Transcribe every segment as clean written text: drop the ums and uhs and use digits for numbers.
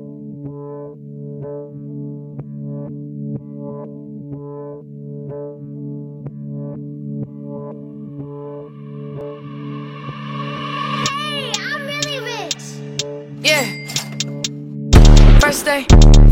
Yeah. First day,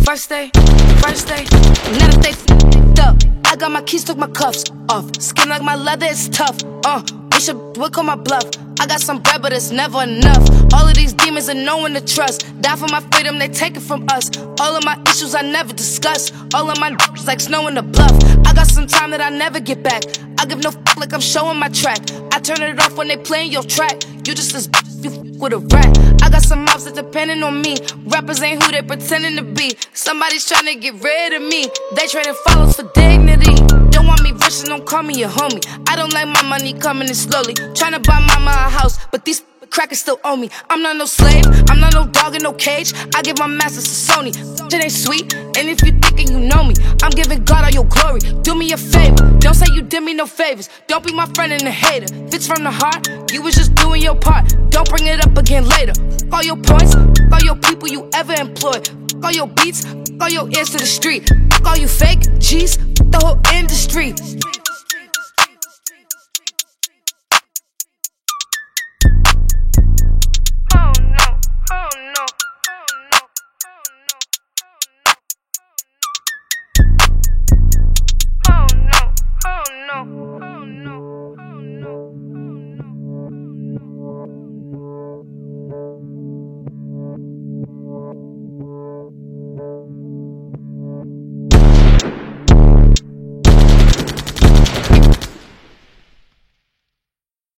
now that they f***ed up, I got my keys, took my cuffs off. Skin like my leather, it's tough. Wish a would call my bluff. I got some bread, but it's never enough. All of these demons are no one to trust. Die for my freedom, they take it from us. All of my issues I never discuss. All of my is like snow in the bluff. I got some time that I never get back. I give no f like I'm showing my track. I turn it off when they playing your track. You just as you with a rat. I got some mouths that depending on me. Rappers ain't who they pretending to be. Somebody's trying to get rid of me. They trading follows for dignity. Don't want me rich and don't call me a homie. I don't like my money coming in slowly. Tryna buy mama a house, but these crackers still owe me. I'm not no slave, I'm not no dog in no cage. I give my masters to Sony. Shit ain't sweet, and if you thinking you know me, I'm giving God all your glory. Do me a favor, don't say you did me no favors. Don't be my friend and a hater. If it's from the heart, you was just doing your part. Don't bring it up again later. All your points, all your people you ever employed. All your beats, all your ears to the street. All you fake G's, the whole industry.